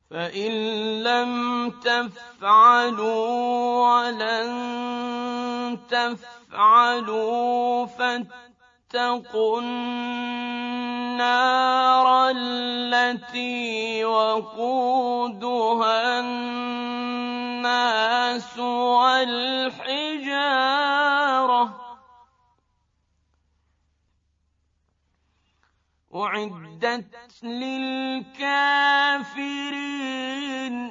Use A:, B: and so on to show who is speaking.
A: فإن لم تفعلوا ولن تفعلوا فاتقوا النار التي وقودها الناس والحجارة أعدت للكافرين